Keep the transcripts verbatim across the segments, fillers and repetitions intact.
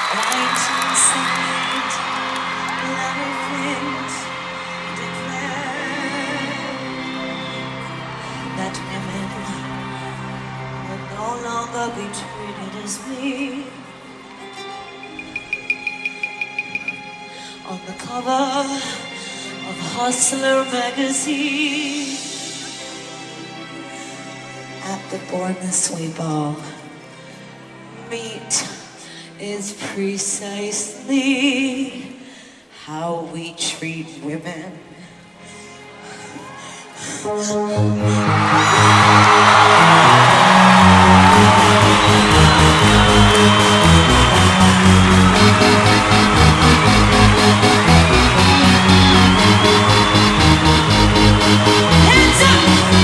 Right inside, life is declared that women will no longer be treated as me. On the cover of Hustler magazine, at the Born This Way ball, meet is precisely how we treat women. Hands up!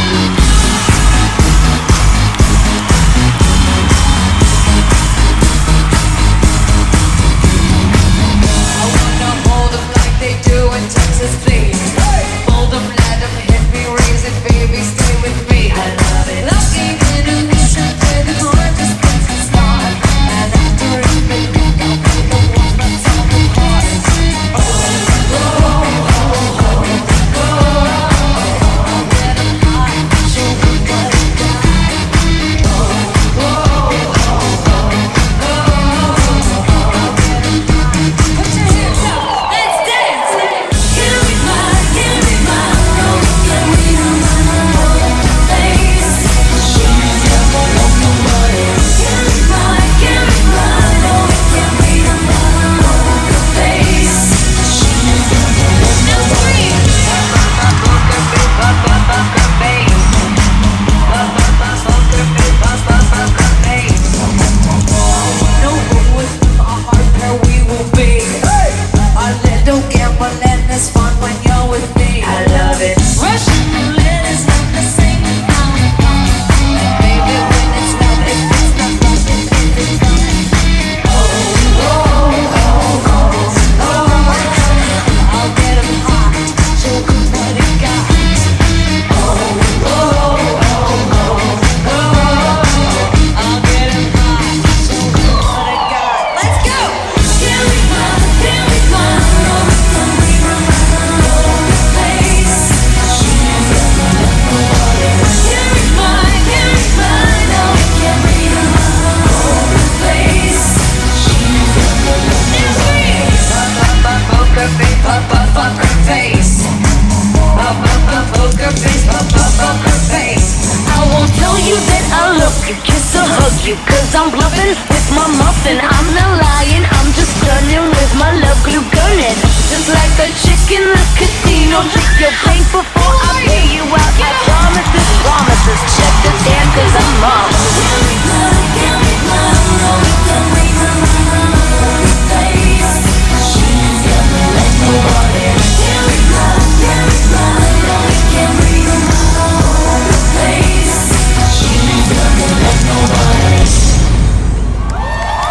Texas, please. Hold them, let them hit me, raise it, baby, stay with me. I love it. Lucky Indonesia, baby, gorgeous place to start. And after it, baby, I'll be the one that's on the heart. Oh, oh, oh, oh, oh, I'll get them high, show them what I got. Oh, oh, oh, oh, oh, I'll get them high. Put your hands up, let's dance. Cause I'm bluffing with my muffin. I'm not lying, I'm just stunning with my love glue gunning. Just like a chick in the casino, trick your bank before